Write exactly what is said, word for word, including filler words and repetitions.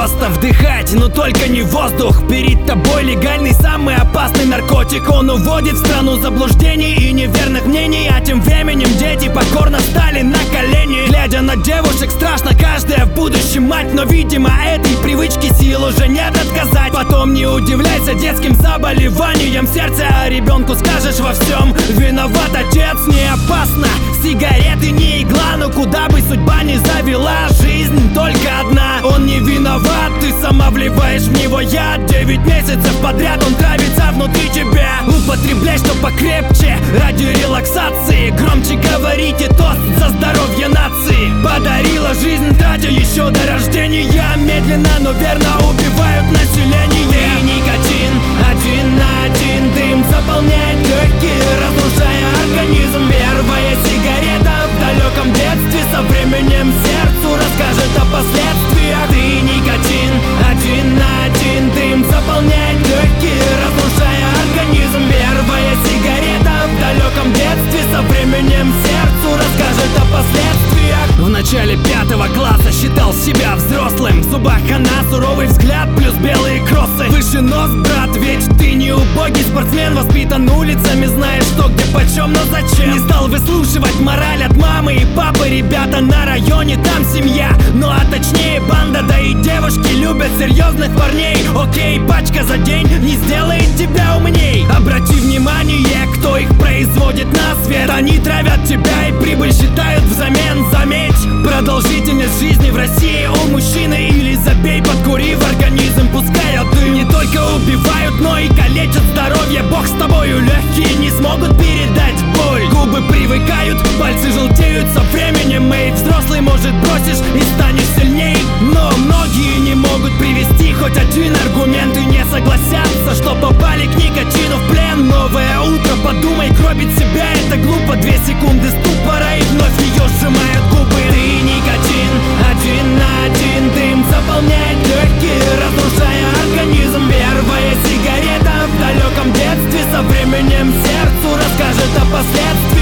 просто вдыхать, но только не воздух. Перед тобой легальный, самый опасный наркотик. Он уводит в страну заблуждений и неверных мнений. А тем временем дети покорно встали на колени. Глядя на девушек, страшно каждая в будущем мать. Но видимо этой привычки сил уже нет отказать. Потом не удивляйся детским заболеваниям сердца, а ребенку скажешь во всем виноват отец. Не опасно, сигареты не игла, но куда бы судьба не завела, жизнь только одна. Он не виноват, ты сама вливаешь в него яд. Девять месяцев подряд он травится внутри тебя. Употребляй, что покрепче, ради релаксации. Громче говорите тост за здоровье нации. Подарила жизнь, тратя еще до рождения. Медленно, но верно убивают население. И никотин один на один, дым заполняет легкие, разрушая организм. Первая сигарета в далеком детстве со временем сердцу расскажет о последствиях. Ты никотин один на один, дым заполняет легкие, разрушая организм. Первая сигарета в далеком детстве со временем сердцу расскажет о последствиях. В начале пятого класса считал себя взрослым. В зубах хана, суровый взгляд плюс белые кроссы. Выше нос, брат, ведь ты не убогий спортсмен. Воспитан улицами, знаешь, что где почем, но зачем. Не стал выслушивать мораль от мамы и папы. Ребята на районе, там семья, ну а точнее банда. Да и девушки любят серьезных парней. Окей, пачка за день не сделает тебя умней. Обрати внимание, кто их производит на свет. Они травят тебя и прибыль считают взамен. Заметь, продолжительность жизни в России у мужчины или забей, подкури в организм, пускай дым. Не только убивают, но и калечат здоровье. Бог с тобою, легкие не смогут передать боль. Губы привыкают, пальцы желтеют со временем. Эй, взрослый, может бросишь и станешь сильней. Но многие не могут привести хоть один аргумент и не согласятся, что попали к никотину в плен. Новое утро, подумай, гробить себя это глупо. Две секунды ступора и вновь ее сжимают губы. Ты никотин один на один, дым заполняет легкие, разрушая организм. Первая сигарета в далеком детстве со временем сердцу расскажет о последствиях.